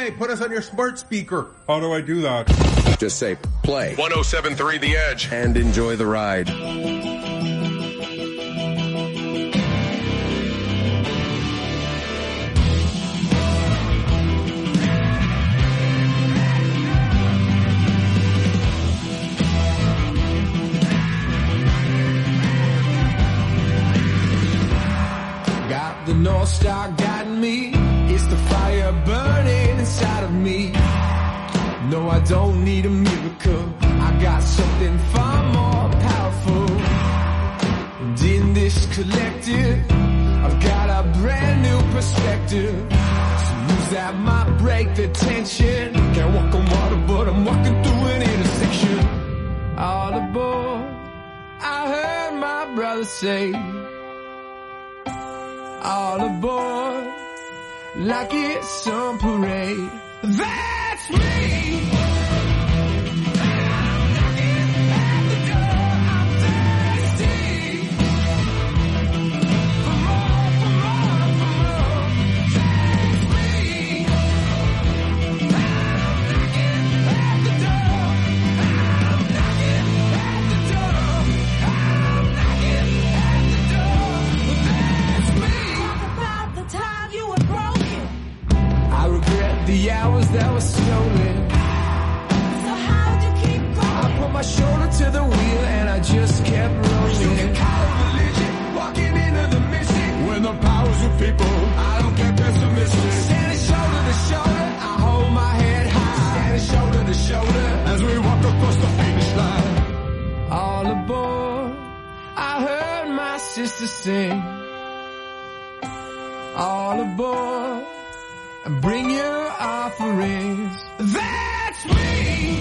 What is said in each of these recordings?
Hey, put us on your smart speaker. How do I do that? Just say play 107.3 The Edge and enjoy the ride. Got the North Star guiding me. It's the fire burning inside of me. No, I don't need a miracle. I got something far more powerful. And in this collective, I've got a brand new perspective. Some moves that might break the tension. Can't walk on water, but I'm walking through an intersection. All aboard, I heard my brother say. All aboard, like it's some parade. That's me! The hours that were stolen. So how'd you keep going? I put my shoulder to the wheel and I just kept rolling. You can call it religion, walking into the mission. When the powers of people, I don't get pessimistic. Standing shoulder to shoulder, I hold my head high. Standing shoulder to shoulder, as we walk across the finish line. All aboard, I heard my sister sing. All aboard, and bring your offerings. That's me!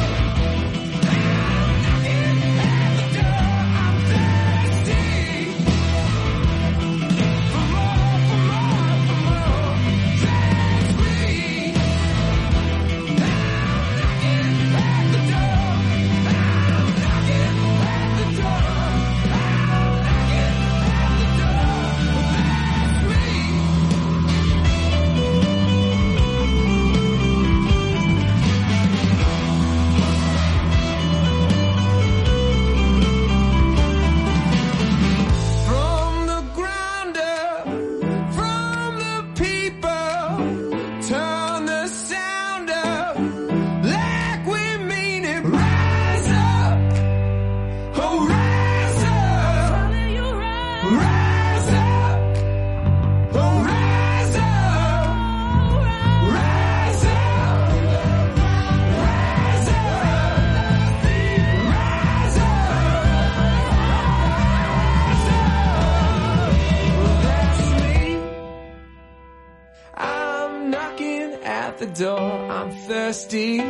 The door, I'm thirsty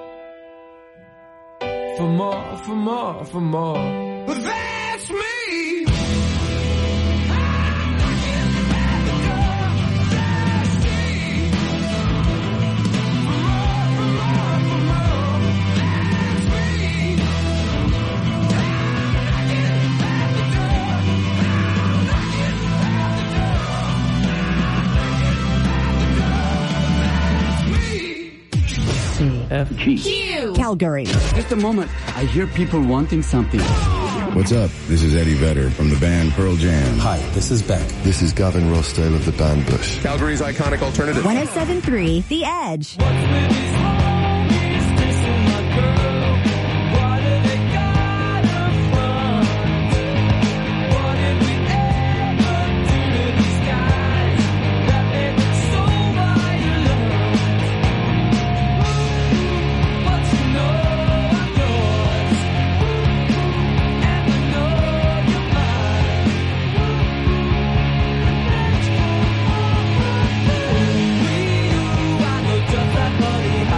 for more, for more, for more. But that's me. I'm knocking at the door, thirsty for more, for more, for more. That's me. I'm knocking at the door. I'm knocking at the door. CFG. Q. Calgary. Just a moment. I hear people wanting something. What's up? This is Eddie Vedder from the band Pearl Jam. Hi, this is Beck. This is Gavin Rossdale of the band Bush. Calgary's iconic alternative. 107.3 The Edge. Just that money.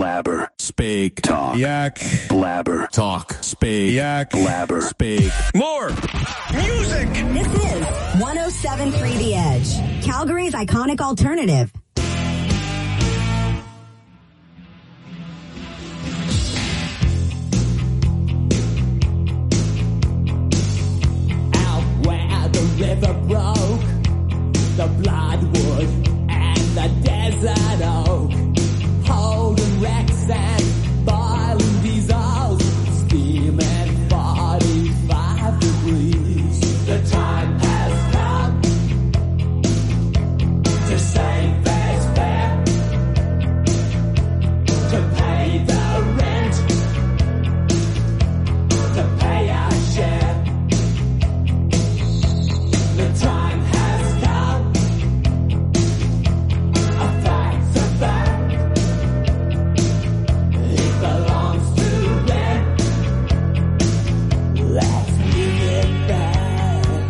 blabber, speak, talk, yak, blabber, talk, speak, yak, blabber, speak. More music. This is 107.3 The Edge, Calgary's iconic alternative. Out where the river broke, the bloodwood and the desert oak, holding wrecks and boiling diesels, steaming 45 degrees. The time has come to save this fare, to pay the rent, to pay our share. The time has come. A fact's a fact. It belongs to them. Let's give it back.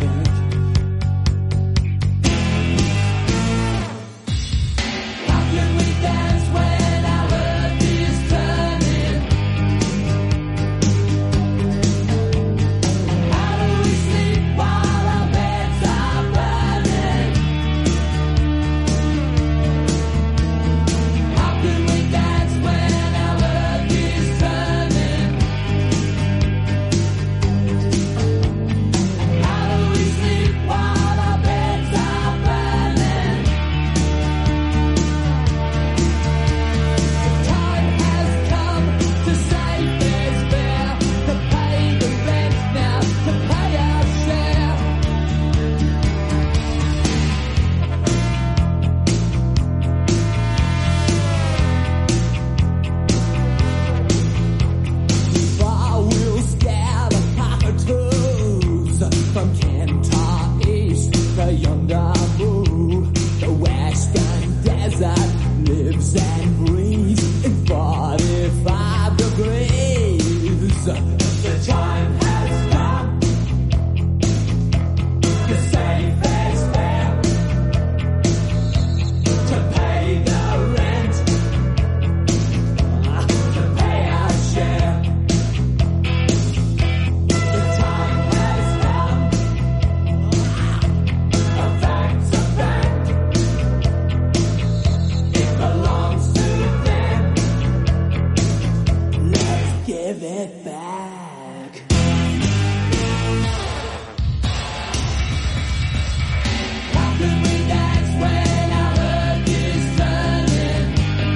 How can we dance when our earth is turning? How do we sleep while our beds are burning? How can we dance when our earth is turning? How do we sleep while our beds are burning? The time has come to save this fare, to pay the rent now, to pay our share. Before we'll scare the cockatoos from Kentar East, the yonder moon, the western desert lives and breathes in 45 degrees. The time has come to save this fare, to pay the rent, to pay our share. The time has come. A fact's a fact. It belongs to them. Let's give it back. How can we dance when our earth is turning?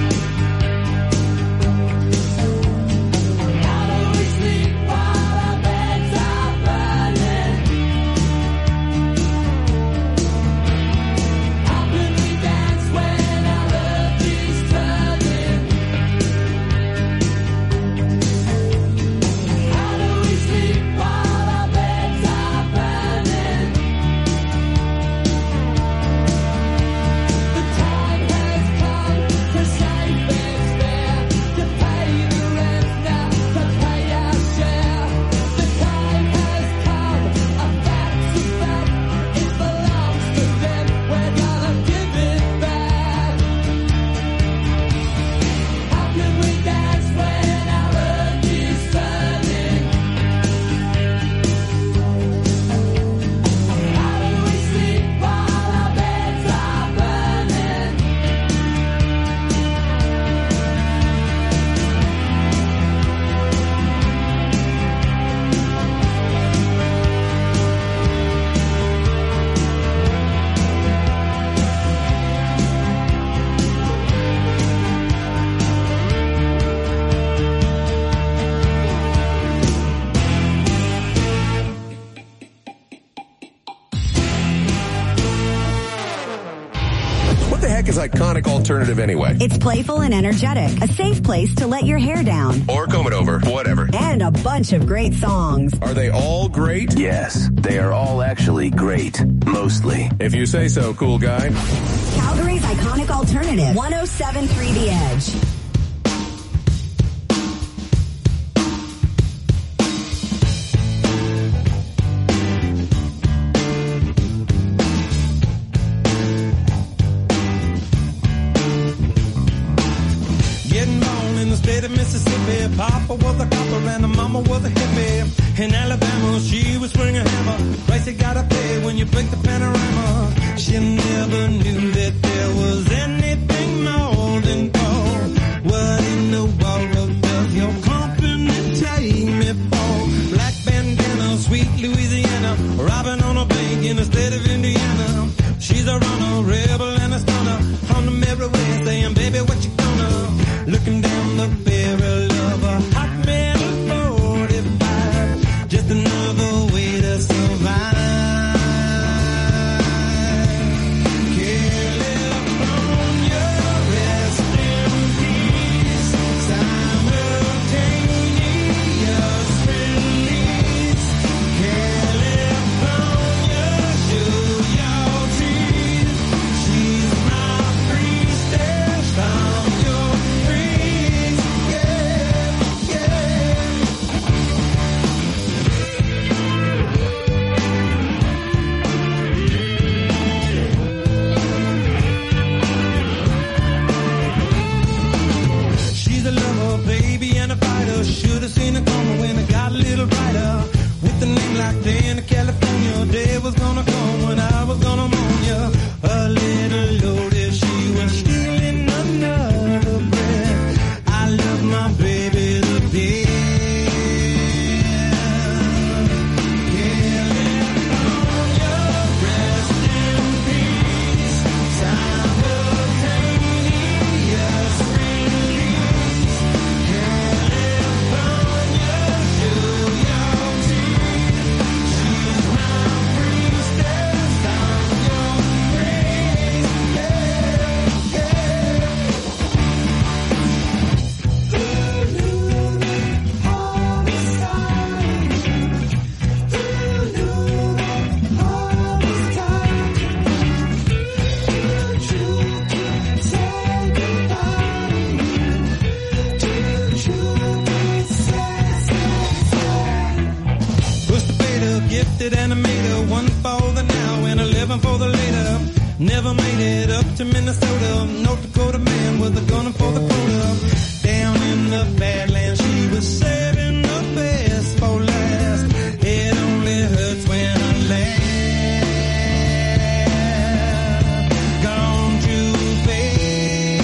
How do we sleep while our beds are burning? How can we dance when our earth is turning? How do we sleep while our beds are burning? The time has come to save this fare, to pay the rent now, to pay our share. The time has come, a fact's a fact. It belongs to them. We're gonna give it back. How can we dance when our earth is turning? How do we sleep while our beds are burning? What the heck is iconic alternative anyway? It's playful and energetic, a safe place to let your hair down, Or comb it over, whatever. and a bunch of great songs. Are they all great? Yes, they are all actually great. Mostly. If you say so, cool guy. Calgary's iconic alternative, 107.3 The Edge. Getting born in the state of Mississippi. Papa was a copper and the mama was a hippie. In Alabama, she was swinging a hammer. Price you gotta pay when you break the panorama. She never knew that there was anything more than gold. What in the world does your company take me for? Black bandana, sweet Louisiana, robbing on a bank in the state of Indiana. She's a runner, rebel and a stunner. On the merry way saying, baby, what you gonna? Looking down the barrel of a hot metal 45. Just another way to survive. California, rest in peace. Simultaneous release. California, show your teeth. She's my priestess. I'm your priest. Yeah, yeah. She's a lover, baby, and a fighter. Should have seen it coming when it got a little brighter. With a name like Dana, California, day was gonna come when I was gonna mourn ya. A little loaded, she was stealing another breath. I love my baby to death. California, rest in peace. Simultaneous release. California, show your teeth. She's my priestess. I'm your priest. Yeah, Push the beta, gifted animator, one for the now and 11 for the later. Never made it up to Minnesota, North Dakota man with a gun for the quota. Down in the Badlands, she was saving the best for last. It only hurts when I laugh. Gone too fast.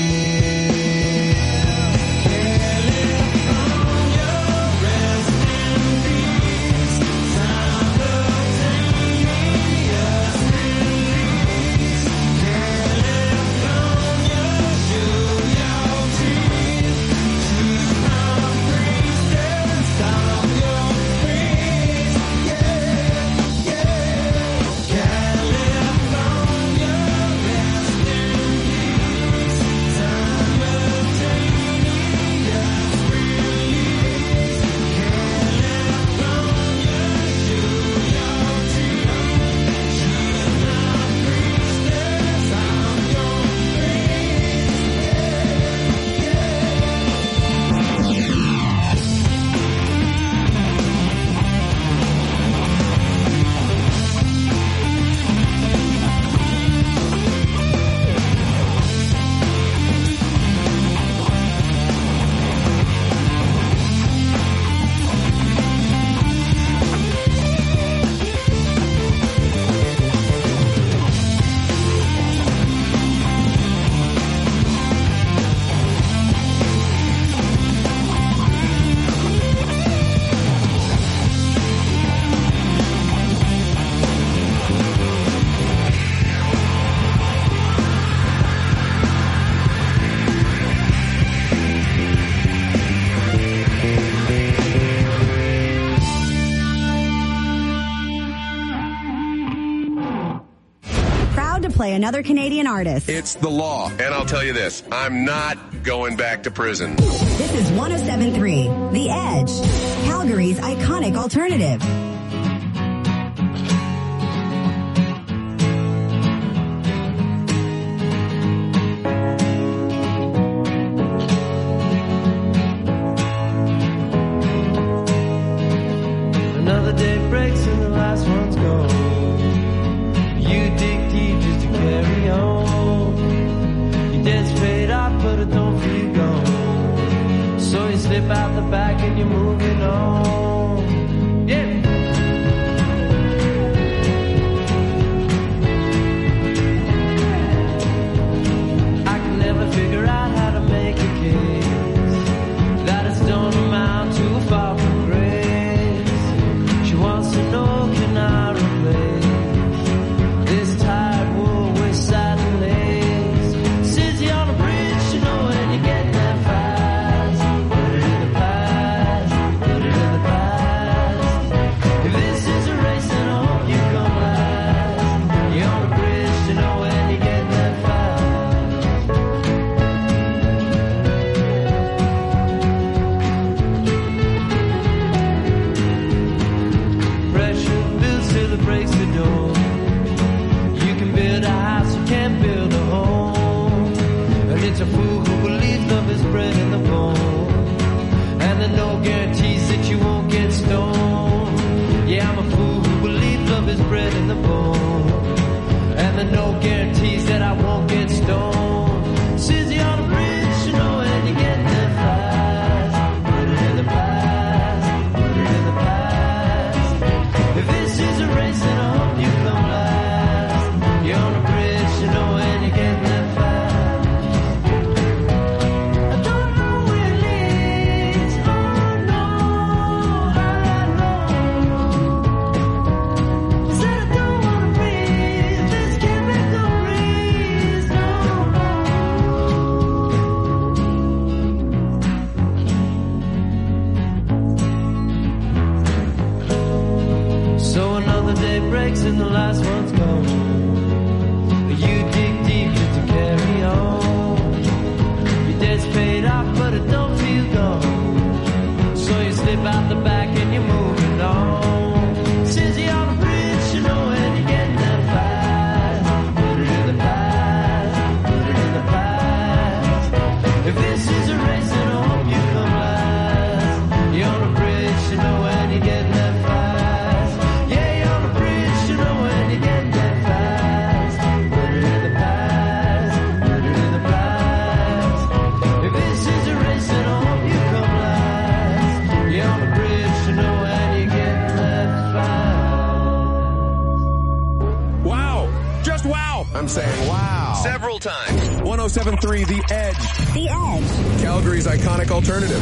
California, rest in peace. Simultaneous release. California, show your teeth. She's my priestess. I'm your priest. Yeah, yeah. California, rest in peace. Simultaneous release. California, show your teeth. She's my priestess. I'm your Proud to play another Canadian artist. It's the law. And I'll tell you this, I'm not going back to prison. This is 107.3 The Edge, Calgary's iconic alternative. Another day breaks and the last one's gone. You dig deep just to carry on. You dance straight out, but it don't feel gone. slip out the back and you're moving on. Yeah. I can never figure out how to make a case that it's don't amount too far from grace. She wants to know, can I replace this tired wool with satin lace? Sits you on a bridge, you know, when you get there fast. Put it in the past, put it in the past. If this is a race, then I hope you come last. You're on a bridge, you know, when you get there fast. Pressure builds till it breaks the door. You can build a house, you can't build a home. And it's a fool who believes love is bred in the bone. And there are no guarantees that you won't get stoned. Yeah, I'm a fool who believes love is bred in the bone. And there are no guarantees that I won't get stoned. Says you're on a bridge, you know, and you get there fast. Put it in the past, put it in the past. If this is a race, then I hope you come last. You're on a bridge, you know, and you get there fast. I don't know where it leads, oh no, I know. Said I don't wanna breathe, this chemical breeze, no, no. So another day breaks and the last one's gone. You dig deep just to carry on. Your debt's paid off, but it don't feel gone. So you slip out the back and you're moving on. Since you're on a bridge, you know, and you get there fast. Put it in the past, put it in the past. If this is a race, then I hope you come last. You're on a bridge, you know, and you get there fast. Yeah, you're on a bridge, you know, and you get there fast. Put it in the past, put it in the past. If this is a race, then I hope you come last. You're on a bridge, you know, and you get there fast. Wow. Just wow. I'm saying wow. Several times. 107.3 The Edge. The Edge. Calgary's iconic alternative.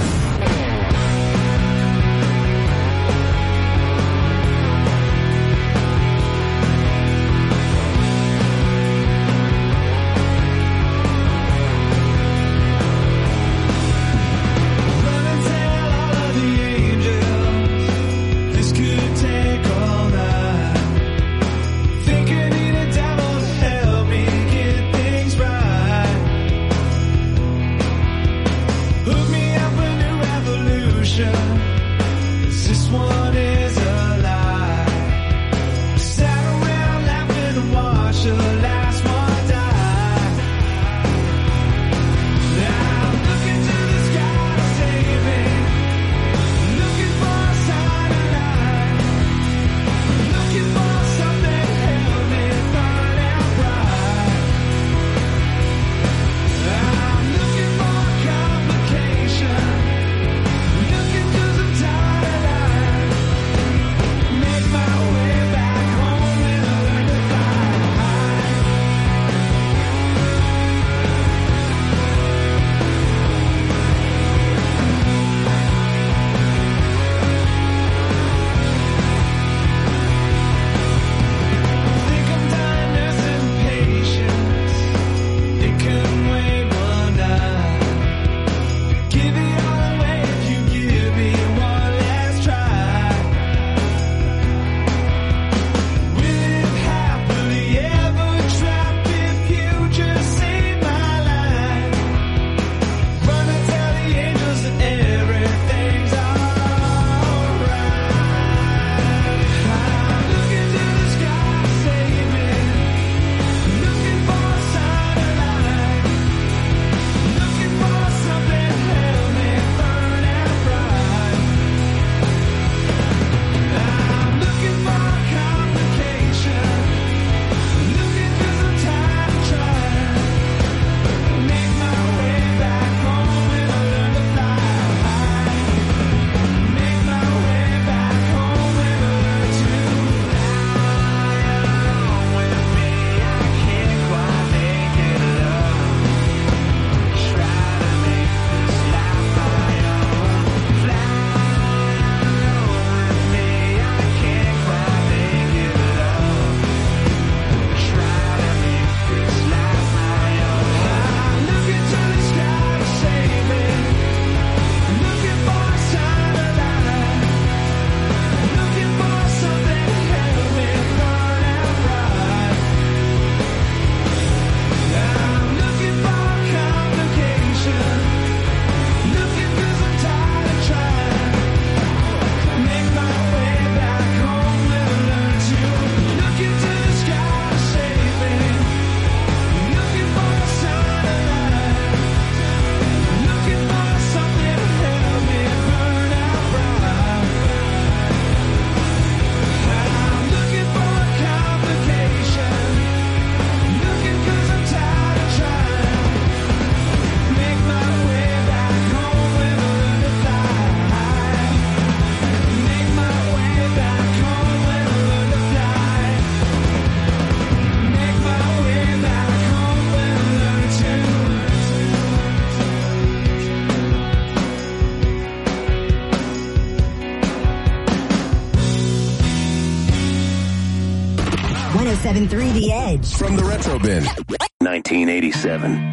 This could take all night. Think I need a devil to help me get things right. Hook me up a new revolution. 107.3 The Edge. From the Retro Bin. 1987.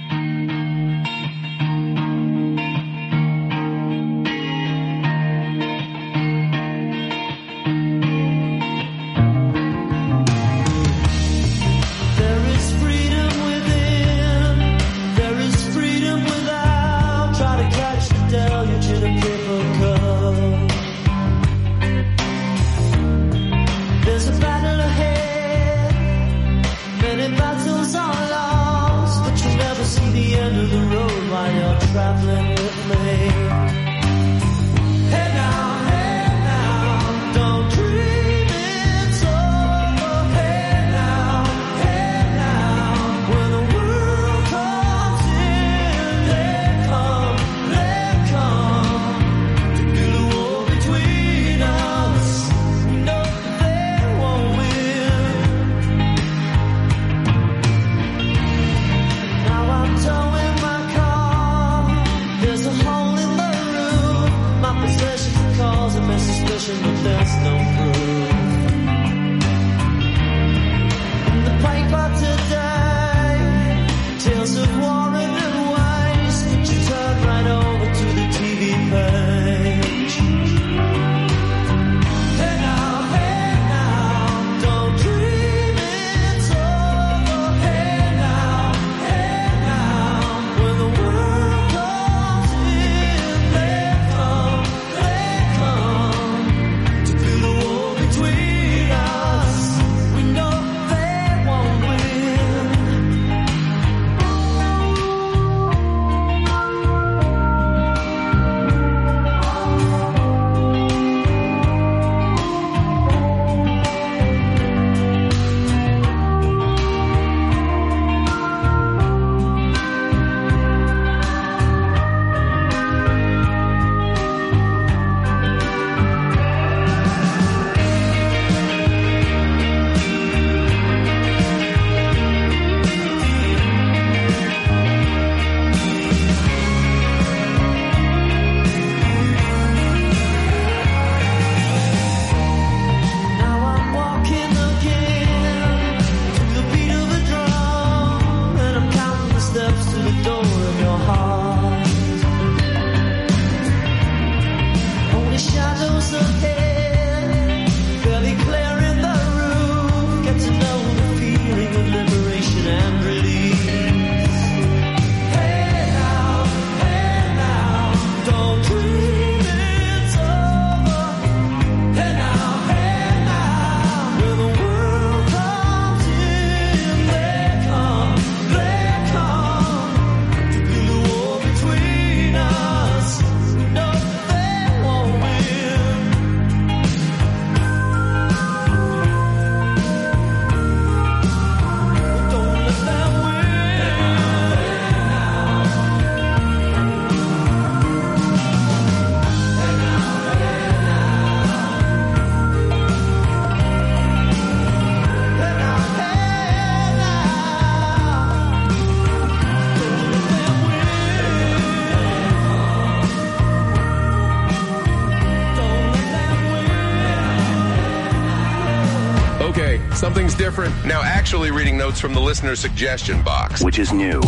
Something's different. Now actually reading notes from the listener suggestion box. Which is new.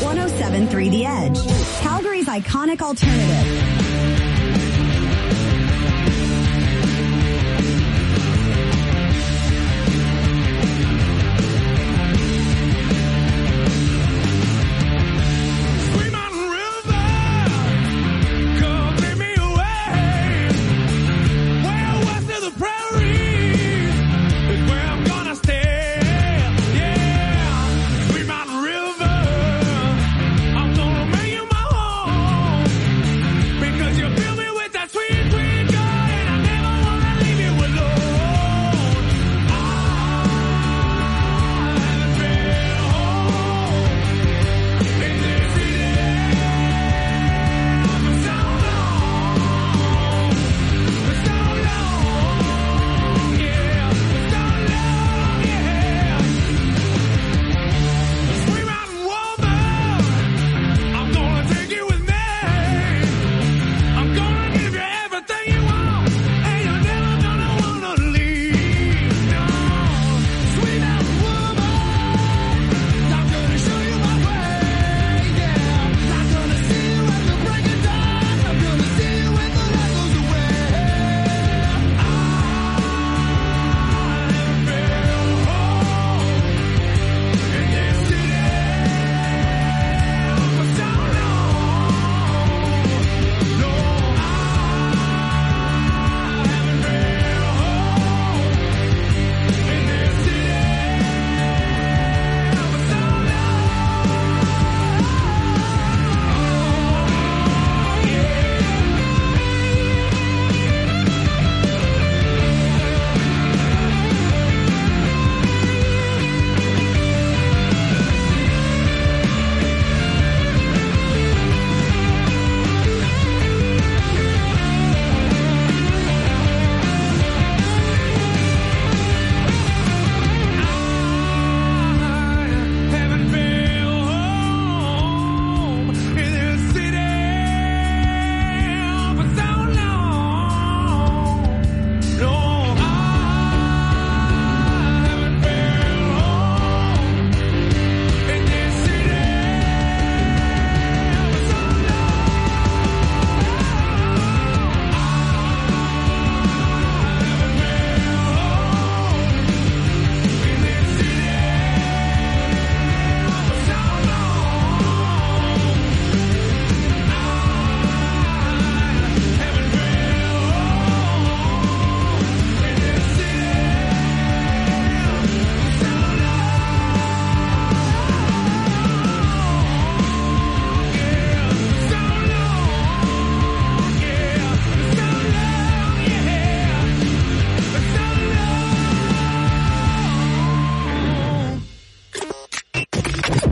107.3 The Edge. Calgary's iconic alternative. Because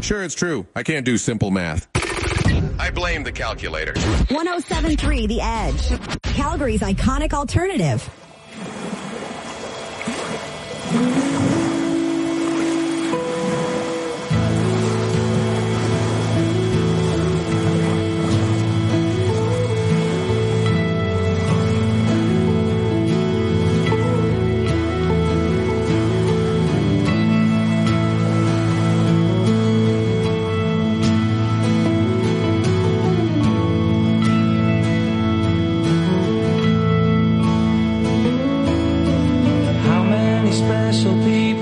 sure it's true. I can't do simple math. I blame the calculator. 107.3 The Edge. Calgary's iconic alternative. Special people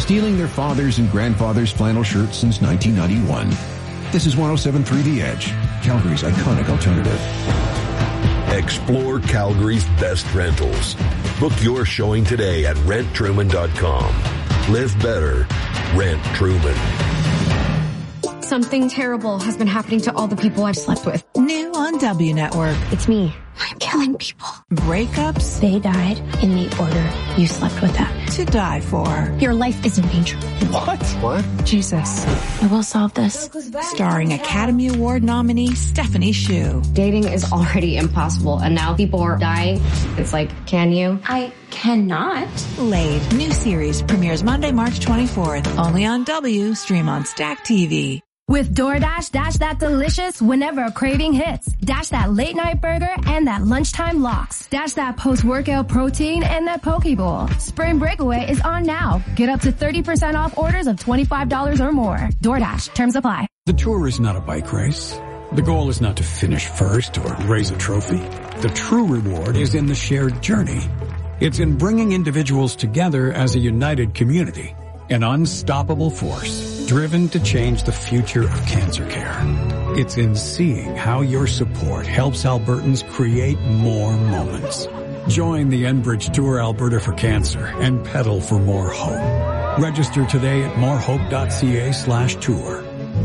stealing their fathers' and grandfathers' flannel shirts since 1991. This is 107.3 The Edge, Calgary's iconic alternative. Explore Calgary's best rentals. Book your showing today at renttruman.com. Live better. Rent Truman. Something terrible has been happening to all the people I've slept with. New on W Network. It's me. I'm killing people. Breakups. They died in the order you slept with them. To die for. Your life is in danger. What? Jesus. I will solve this. Starring Academy Award nominee Stephanie Hsu. Dating is already impossible, and now people are dying. It's like, can you? I cannot. Laid. New series premieres Monday, March 24th. Only on W. Stream on Stack TV. With DoorDash, dash that delicious whenever a craving hits. Dash that late night burger and that lunchtime lox. Dash that post-workout protein and that poke bowl. Spring Breakaway is on now. Get up to 30% off orders of $25 or more. DoorDash. Terms apply. The tour is not a bike race. The goal is not to finish first or raise a trophy. The true reward is in the shared journey. It's in bringing individuals together as a united community. An unstoppable force, driven to change the future of cancer care. It's in seeing how your support helps Albertans create more moments. Join the Enbridge Tour Alberta for Cancer and pedal for more hope. Register today at morehope.ca/tour.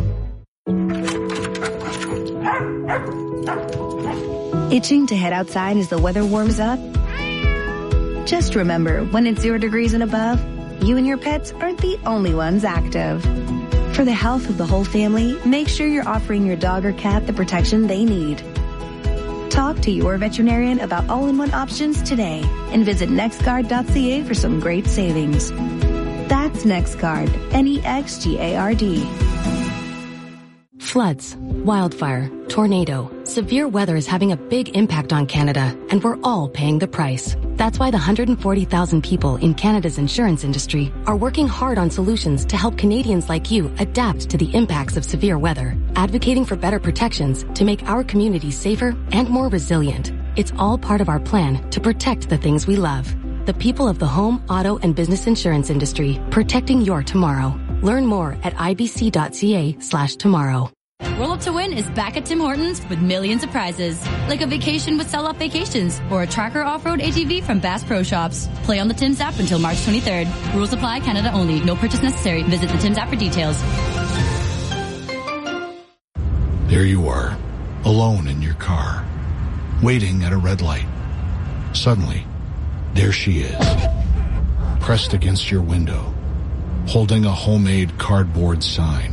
Itching to head outside as the weather warms up? Just remember, when it's 0 degrees and above, you and your pets aren't the only ones active. For the health of the whole family, make sure you're offering your dog or cat the protection they need. Talk to your veterinarian about all-in-one options today and visit nextguard.ca for some great savings. That's NextGuard, NEXGARD. Floods, wildfire, tornado, severe weather is having a big impact on Canada, and we're all paying the price. That's why the 140,000 people in Canada's insurance industry are working hard on solutions to help Canadians like you adapt to the impacts of severe weather, advocating for better protections to make our communities safer and more resilient. It's all part of our plan to protect the things we love. The people of the home, auto, and business insurance industry, protecting your tomorrow. Learn more at ibc.ca/tomorrow. Roll Up to Win is back at Tim Hortons with millions of prizes, like a vacation with Sell Off Vacations or a Tracker Off-Road ATV from Bass Pro Shops. Play on the Tim's app until March 23rd. Rules apply, Canada only. No purchase necessary. Visit the Tim's app for details. There you are, alone in your car, waiting at a red light. Suddenly, there she is, pressed against your window, holding a homemade cardboard sign.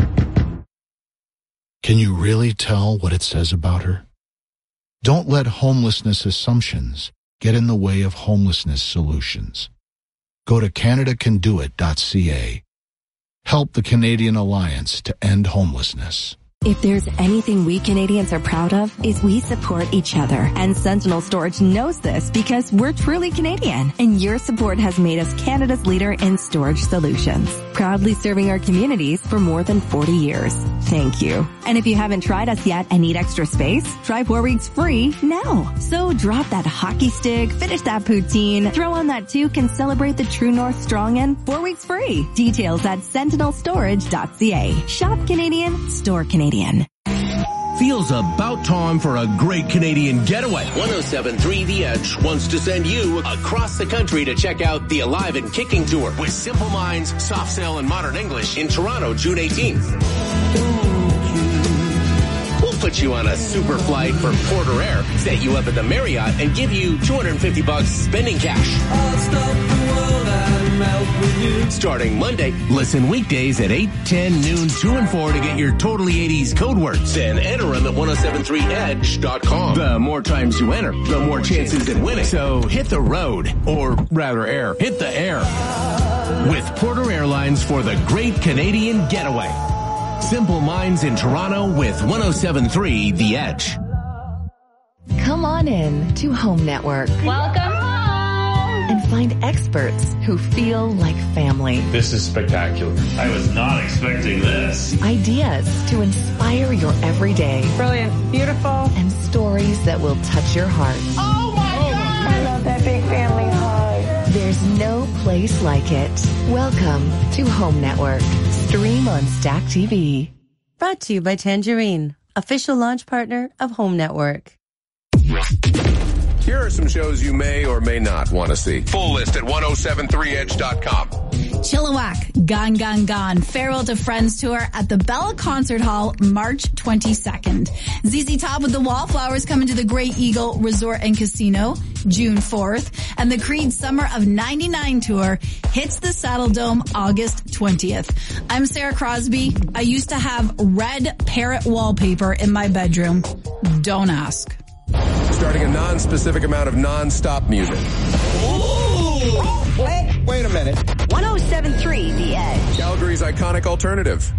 Can you really tell what it says about her? Don't let homelessness assumptions get in the way of homelessness solutions. Go to CanadaCanDoIt.ca. Help the Canadian Alliance to end homelessness. If there's anything we Canadians are proud of, is we support each other. And Sentinel Storage knows this because we're truly Canadian. And your support has made us Canada's leader in storage solutions. Proudly serving our communities for more than 40 years. Thank you. And if you haven't tried us yet and need extra space, try 4 weeks free now. So drop that hockey stick, finish that poutine, throw on that toque, and celebrate the True North Strong and 4 weeks free. Details at sentinelstorage.ca. Shop Canadian, store Canadian. Feels about time for a great Canadian getaway. 107.3 The Edge wants to send you across the country to check out the Alive and Kicking Tour with Simple Minds, Soft Sail, and Modern English in Toronto, June 18th. We'll put you on a super flight from Port-Air, set you up at the Marriott, and give you $250 spending cash. I'll stop the world and melt with you. Starting Monday, listen weekdays at 8, 10, noon, 2, and 4 to get your totally 80s code words. Then enter them at 1073edge.com. The more times you enter, the more chances at winning. So hit the road, or rather air, hit the air with Porter Airlines for the great Canadian getaway. Simple Minds in Toronto with 107.3 The Edge. Come on in to Home Network. Welcome home. And find experts who feel like family. This is spectacular. I was not expecting this. Ideas to inspire your everyday. Brilliant. Beautiful. And stories that will touch your heart. Oh my God! I love that big family hug. There's no place place like it. Welcome to Home Network. Stream on Stack TV. Brought to you by Tangerine, official launch partner of Home Network. Here are some shows you may or may not want to see. Full list at 1073edge.com. Chilliwack, Gone, Gone, Gone, Farewell to Friends tour at the Bella Concert Hall, March 22nd. ZZ Top with the Wallflowers coming to the Great Eagle Resort and Casino, June 4th. And the Creed Summer of 99 tour hits the Saddle Dome August 20th. I'm Sarah Crosby. I used to have red parrot wallpaper in my bedroom. Don't ask. Starting a non-specific amount of non-stop music. Wait a minute. 107.3 The Edge. Calgary's iconic alternative.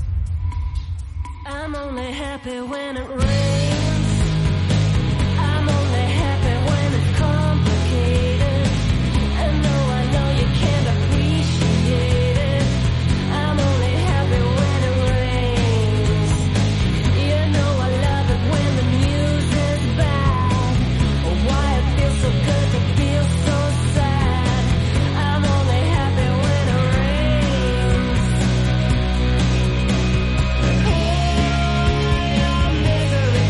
I'm only happy when it rains. I'm only happy when it's complicated. And though I know you can't appreciate it, I'm only happy when it rains. You know I love it when the music's bad. Why it feels so good to feel so sad. I'm only happy when it rains. Oh, your misery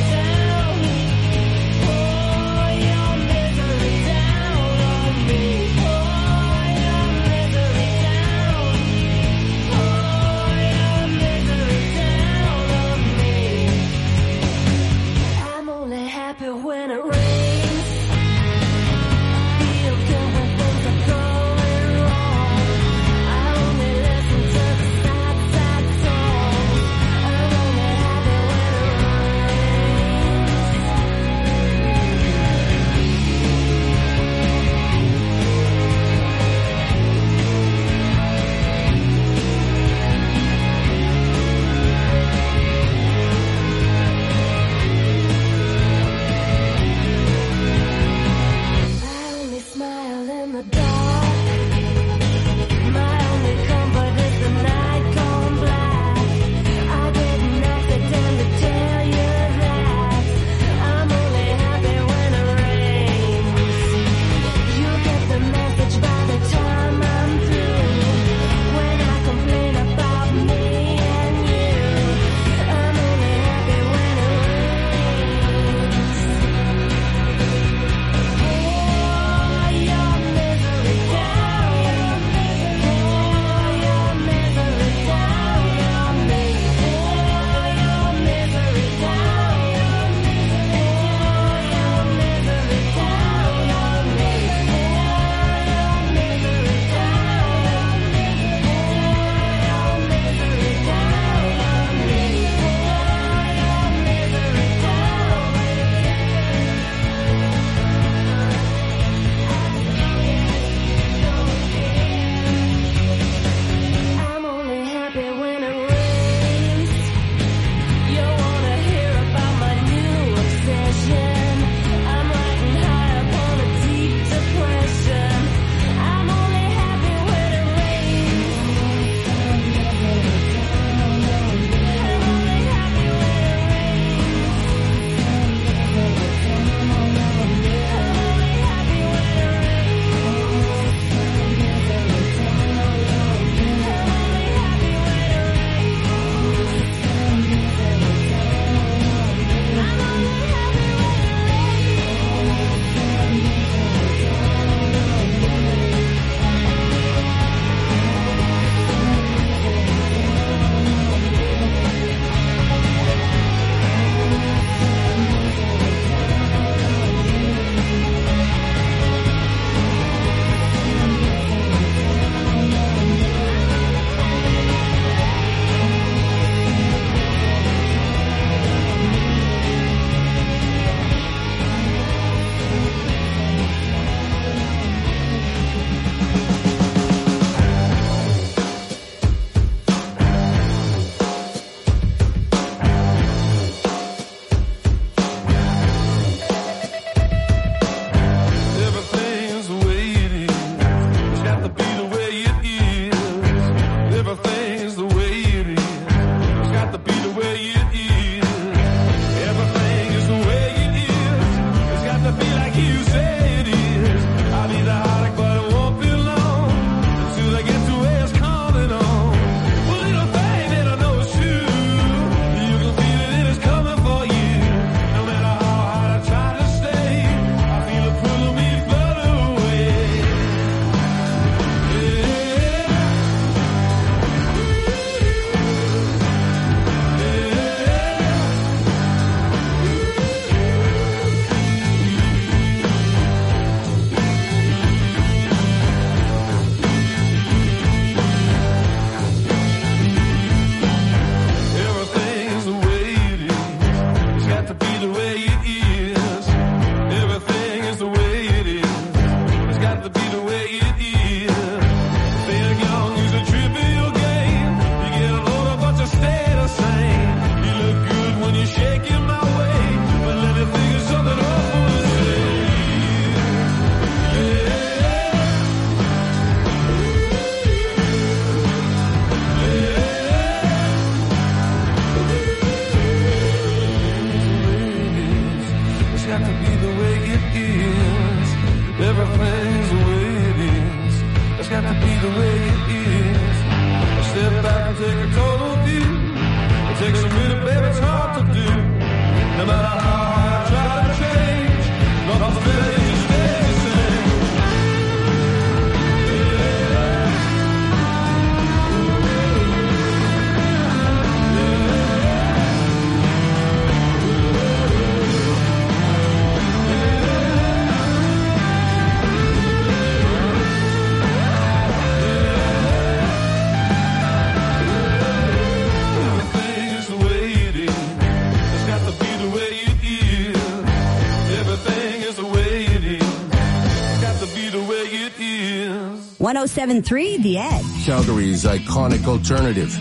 107.3 The Edge. Calgary's iconic alternative.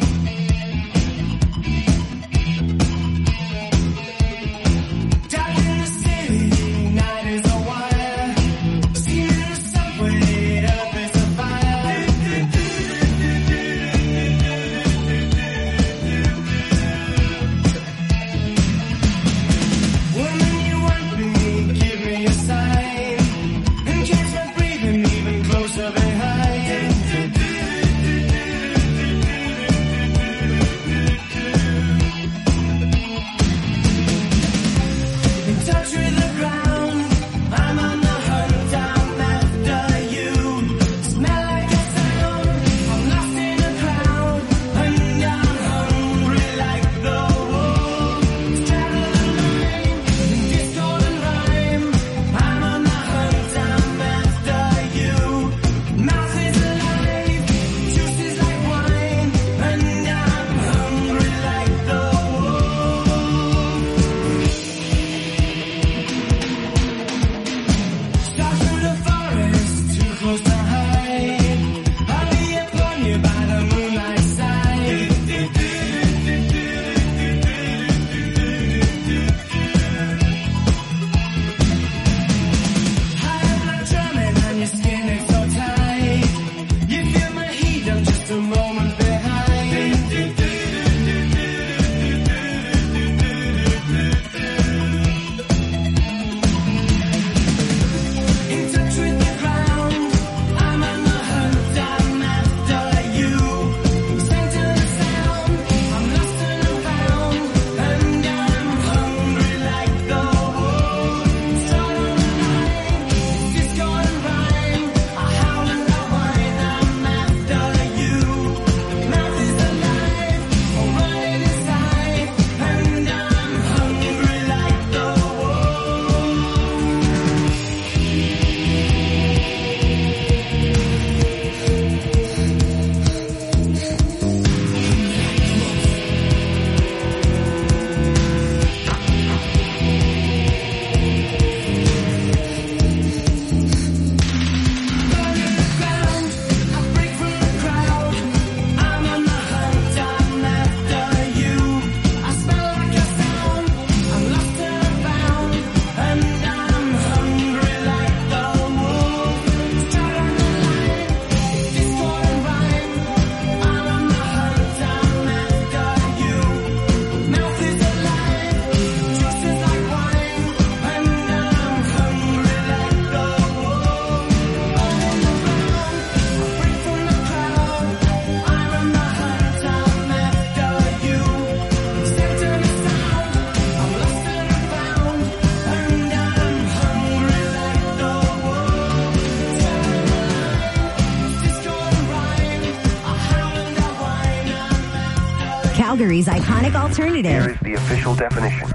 Calgary's iconic alternative. Here is the official definition.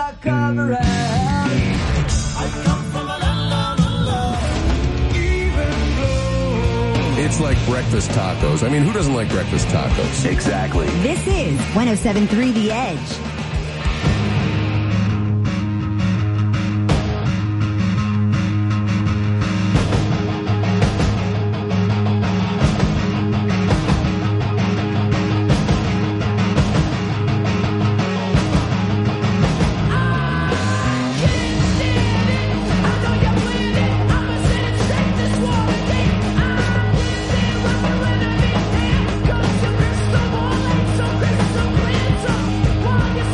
It's like breakfast tacos. I mean, who doesn't like breakfast tacos? Exactly. This is 107.3 The Edge. Yes,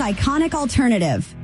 iconic alternative.